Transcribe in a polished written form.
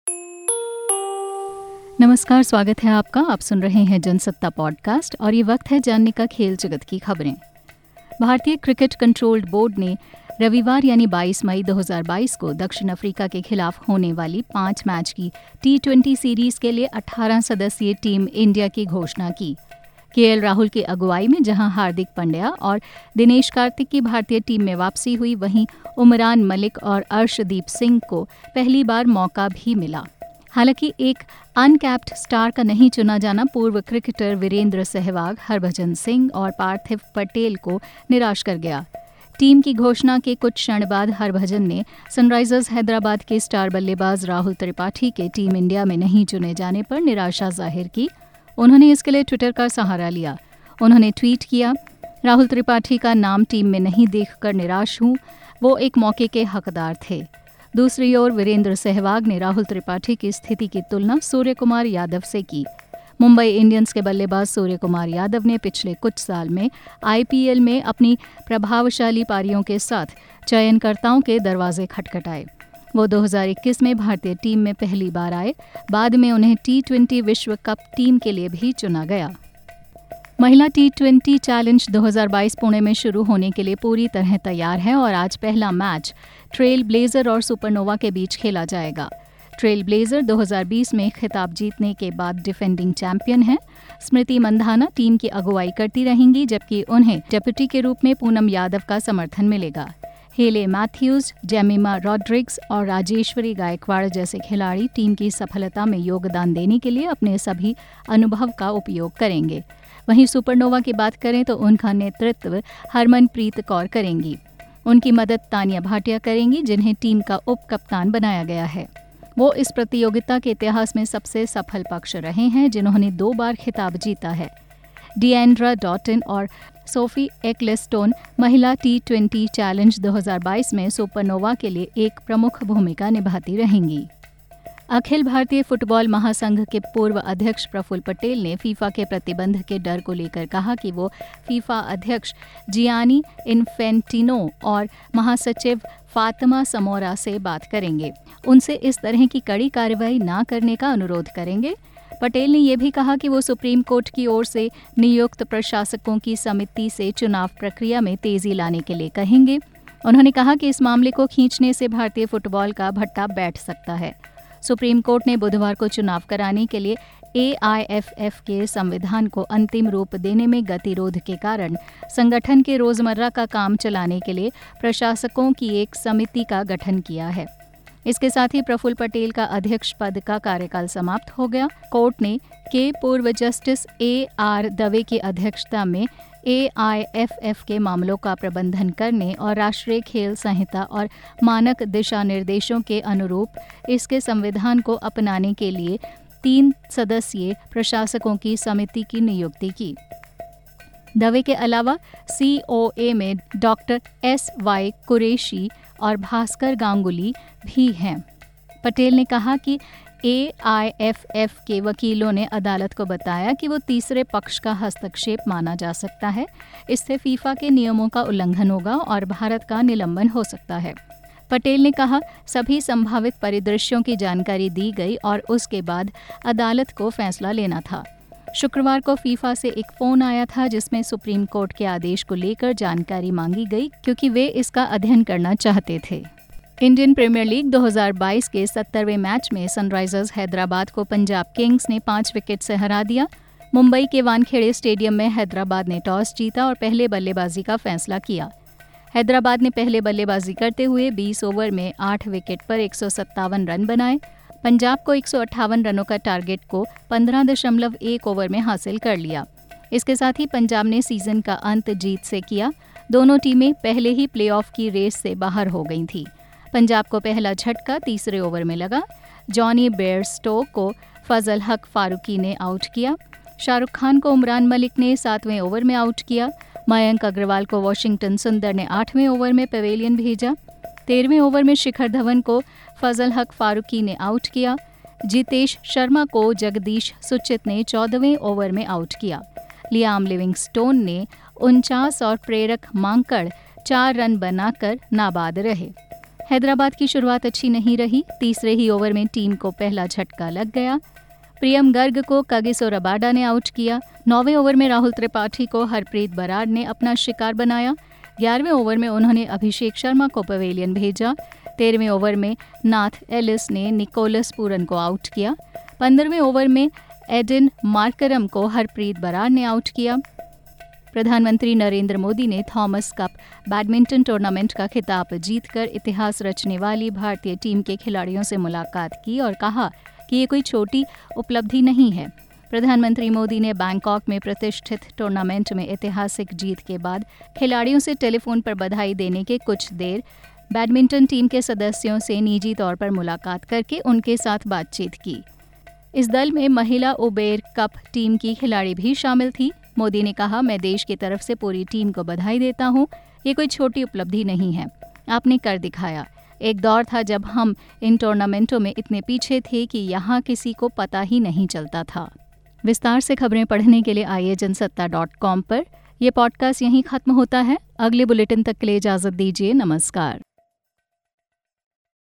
नमस्कार, स्वागत है आपका। आप सुन रहे हैं जनसत्ता पॉडकास्ट और ये वक्त है जानने का खेल जगत की खबरें। भारतीय क्रिकेट कंट्रोल्ड बोर्ड ने रविवार यानी 22 मई 2022 को दक्षिण अफ्रीका के खिलाफ होने वाली 5 मैच की T20 सीरीज के लिए 18 सदस्यीय टीम इंडिया की घोषणा की। केएल राहुल की अगुवाई में जहां हार्दिक पांड्या और दिनेश कार्तिक की भारतीय टीम में वापसी हुई, वहीं उमरान मलिक और अर्शदीप सिंह को पहली बार मौका भी मिला। हालांकि एक अनकैप्ड स्टार का नहीं चुना जाना पूर्व क्रिकेटर वीरेंद्र सहवाग, हरभजन सिंह और पार्थिव पटेल को निराश कर गया। टीम की घोषणा के कुछ क्षण बाद हरभजन ने सनराइजर्स हैदराबाद के स्टार बल्लेबाज राहुल त्रिपाठी के टीम इंडिया में नहीं चुने जाने पर निराशा जाहिर की। उन्होंने इसके लिए ट्विटर का सहारा लिया। उन्होंने ट्वीट किया, राहुल त्रिपाठी का नाम टीम में नहीं देखकर निराश हूँ, वो एक मौके के हकदार थे। दूसरी ओर वीरेंद्र सहवाग ने राहुल त्रिपाठी की स्थिति की तुलना सूर्य कुमार यादव से की। मुंबई इंडियंस के बल्लेबाज सूर्य कुमार यादव ने पिछले कुछ साल में आईपीएल में अपनी प्रभावशाली पारियों के साथ चयनकर्ताओं के दरवाजे खटखटाए। वो 2021 में भारतीय टीम में पहली बार आए। बाद में उन्हें T20 विश्व कप टीम के लिए भी चुना गया। महिला T20 चैलेंज 2022 पुणे में शुरू होने के लिए पूरी तरह तैयार है और आज पहला मैच ट्रेल ब्लेजर और सुपरनोवा के बीच खेला जाएगा। ट्रेल ब्लेजर 2020 में खिताब जीतने के बाद डिफेंडिंग चैंपियन है। स्मृति मंधाना टीम की अगुवाई करती रहेंगी, जबकि उन्हें डेप्यूटी के रूप में पूनम यादव का समर्थन मिलेगा। हेले मैथ्यूज, जेमिमा रॉड्रिग्स और राजेश्वरी गायकवाड़ जैसे खिलाड़ी टीम की सफलता में योगदान देने के लिए अपने सभी अनुभव का उपयोग करेंगे। वहीं सुपरनोवा की बात करें तो उनका नेतृत्व हरमनप्रीत कौर करेंगी। उनकी मदद तानिया भाटिया करेंगी, जिन्हें टीम का उप कप्तान बनाया गया है। वो इस प्रतियोगिता के इतिहास में सबसे सफल पक्ष रहे हैं, जिन्होंने 2 बार खिताब जीता है। डिएंड्रा डॉटन और सोफी एक्लेस्टोन महिला T20 चैलेंज 2022 में सुपरनोवा के लिए एक प्रमुख भूमिका निभाती रहेंगी। अखिल भारतीय फुटबॉल महासंघ के पूर्व अध्यक्ष प्रफुल्ल पटेल ने फीफा के प्रतिबंध के डर को लेकर कहा कि वो फीफा अध्यक्ष जियानी इन्फेंटिनो और महासचिव फातिमा समोरा से बात करेंगे। उनसे इस तरह की कड़ी कार्रवाई न करने का अनुरोध करेंगे। पटेल ने यह भी कहा कि वो सुप्रीम कोर्ट की ओर से नियुक्त प्रशासकों की समिति से चुनाव प्रक्रिया में तेजी लाने के लिए कहेंगे। उन्होंने कहा कि इस मामले को खींचने से भारतीय फुटबॉल का भट्टा बैठ सकता है। सुप्रीम कोर्ट ने बुधवार को चुनाव कराने के लिए AIFF के संविधान को अंतिम रूप देने में गतिरोध के कारण संगठन के रोजमर्रा का काम चलाने के लिए प्रशासकों की एक समिति का गठन किया है। इसके साथ ही प्रफुल्ल पटेल का अध्यक्ष पद का कार्यकाल समाप्त हो गया। कोर्ट ने पूर्व जस्टिस AR दवे की अध्यक्षता में AIFF के मामलों का प्रबंधन करने और राष्ट्रीय खेल संहिता और मानक दिशा निर्देशों के अनुरूप इसके संविधान को अपनाने के लिए 3 सदस्यीय प्रशासकों की समिति की नियुक्ति की। दवे के अलावा COA में डॉक्टर SY कुरैशी और भास्कर गांगुली भी हैं। पटेल ने कहा कि AIFF के वकीलों ने अदालत को बताया कि वो तीसरे पक्ष का हस्तक्षेप माना जा सकता है। इससे फीफा के नियमों का उल्लंघन होगा और भारत का निलंबन हो सकता है। पटेल ने कहा, सभी संभावित परिदृश्यों की जानकारी दी गई और उसके बाद अदालत को फैसला लेना था। शुक्रवार को फीफा से एक फोन आया था जिसमें सुप्रीम कोर्ट के आदेश को लेकर जानकारी मांगी गई, क्योंकि वे इसका अध्ययन करना चाहते थे। इंडियन प्रीमियर लीग 2022 के 70वें मैच में सनराइजर्स हैदराबाद को पंजाब किंग्स ने 5 विकेट से हरा दिया। मुंबई के वानखेड़े स्टेडियम में हैदराबाद ने टॉस जीता और पहले बल्लेबाजी का फैसला किया। हैदराबाद ने पहले बल्लेबाजी करते हुए 20 ओवर में 8 विकेट पर 157 रन बनाए। पंजाब को 158 रनों का टारगेट को 15.1 ओवर में हासिल कर लिया। इसके साथ ही पंजाब ने सीजन का अंत जीत से किया। दोनों टीमें पहले ही प्लेऑफ की रेस से बाहर हो गई थी। पंजाब को पहला झटका तीसरे ओवर में लगा। जॉनी बेयरस्टो को फजल हक फारूकी ने आउट किया। शाहरुख खान को उमरान मलिक ने 7वें ओवर में आउट किया। मयंक अग्रवाल को वॉशिंगटन सुंदर ने 8वें ओवर में पवेलियन भेजा। 13वें ओवर में शिखर धवन को फजल हक फारूकी ने आउट किया। जितेश शर्मा को जगदीश सुचित ने 14वें ओवर में आउट किया। लियाम लिविंगस्टोन ने 49 और प्रेरक मांकड़ 4 रन बनाकर नाबाद रहे। हैदराबाद की शुरुआत अच्छी नहीं रही। तीसरे ही ओवर में टीम को पहला झटका लग गया। प्रियम गर्ग को कागिसो रबाडा ने आउट किया। 9वें ओवर में राहुल त्रिपाठी को हरप्रीत बराड़ ने अपना शिकार बनाया। 11वें ओवर में उन्होंने अभिषेक शर्मा को पवेलियन भेजा। 13वें ओवर में नाथ एलिस ने निकोलस पूरन को आउट किया। 15वें ओवर में एडिन मार्करम को हरप्रीत बराड़ ने आउट किया। प्रधानमंत्री नरेंद्र मोदी ने थॉमस कप बैडमिंटन टूर्नामेंट का खिताब जीतकर इतिहास रचने वाली भारतीय टीम के खिलाड़ियों से मुलाकात की और कहा कि ये कोई छोटी उपलब्धि नहीं है। प्रधानमंत्री मोदी ने बैंकॉक में प्रतिष्ठित टूर्नामेंट में ऐतिहासिक जीत के बाद खिलाड़ियों से टेलीफोन पर बधाई देने के कुछ देर बैडमिंटन टीम के सदस्यों से निजी तौर पर मुलाकात करके उनके साथ बातचीत की। इस दल में महिला उबेर कप टीम की खिलाड़ी भी शामिल थी। मोदी ने कहा, मैं देश की तरफ से पूरी टीम को बधाई देता हूँ। ये कोई छोटी उपलब्धि नहीं है, आपने कर दिखाया। एक दौर था जब हम इन टूर्नामेंटों में इतने पीछे थे कि यहाँ किसी को पता ही नहीं चलता था। विस्तार से खबरें पढ़ने के लिए आइए जनसत्ता.com पर। यह पॉडकास्ट यहीं खत्म होता है। अगले बुलेटिन तक के लिए इजाजत दीजिए। नमस्कार।